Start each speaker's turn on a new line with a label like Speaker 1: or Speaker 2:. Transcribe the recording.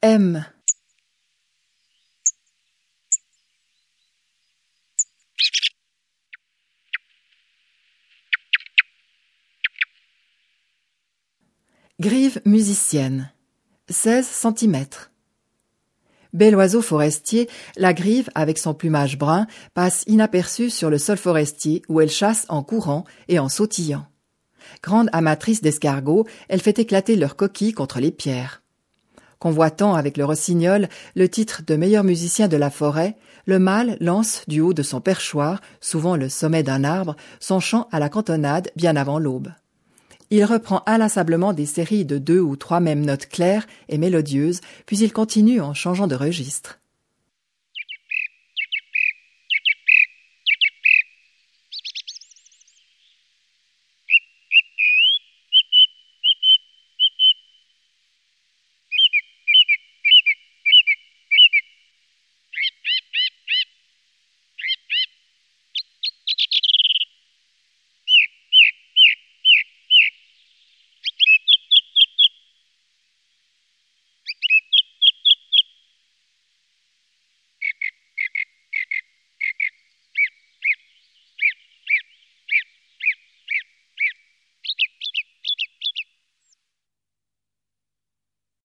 Speaker 1: M. Grive musicienne, 16 cm. Bel oiseau forestier, la grive, avec son plumage brun, passe inaperçue sur le sol forestier où elle chasse en courant et en sautillant. Grande amatrice d'escargots, elle fait éclater leurs coquilles contre les pierres. Convoitant avec le rossignol le titre de meilleur musicien de la forêt, le mâle lance du haut de son perchoir, souvent le sommet d'un arbre, son chant à la cantonade bien avant l'aube. Il reprend inlassablement des séries de 2 ou 3 mêmes notes claires et mélodieuses, puis il continue en changeant de registre.